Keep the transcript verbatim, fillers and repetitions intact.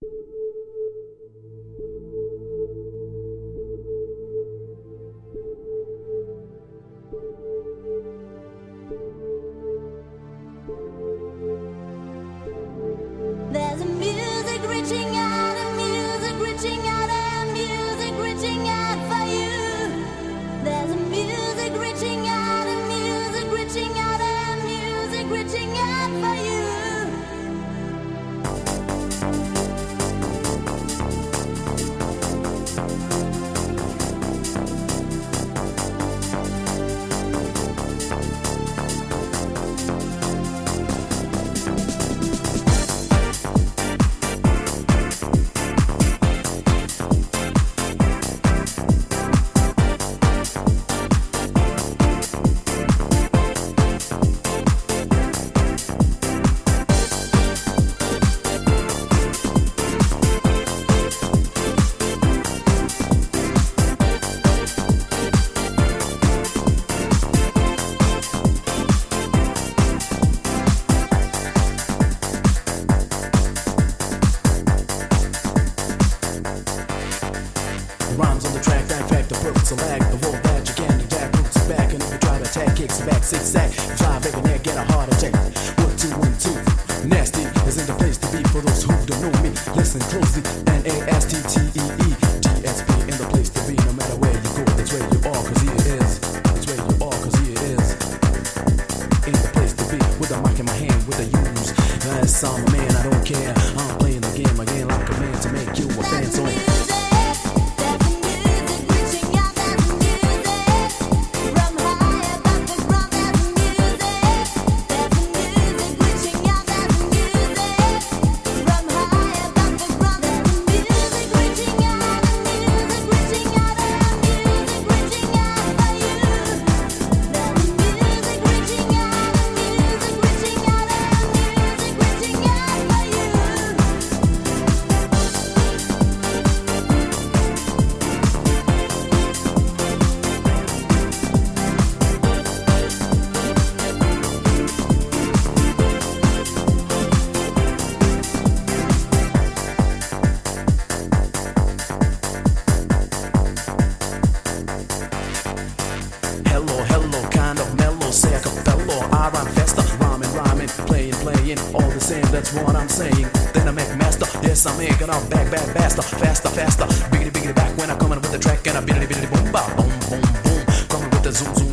There's a music reaching out, a music reaching out, a music reaching out for you. There's a music reaching out, a music reaching out, a music reaching out for you. Rhymes on the track, fact, fact, the perfect select. The whole badge again, the jack roots is back. And if you try to attack, kicks back, zigzag. Fly, baby, neck, get a heart attack. One, two, one, two. Nasty is in the place to be for those who don't know me. Listen closely. N A S T T E E G S P in the place to be. No matter where you go, that's where you are, cause here it is. That's where you are, cause here it is. In the place to be. With a mic in my hand, with a use. That's all, my man, I don't care. I'm playing the game again like a man to make you a fan. So say a cappella, I rhyme faster, rhyming, rhyming, playing, playing, all the same, that's what I'm saying. Then I make master, yes I'm making up back, back, faster, faster, faster. Biggity, biggity back when I'm coming with the track and I biggity, biggity boom, ba, boom, boom, boom. Coming with the zoom, zoom.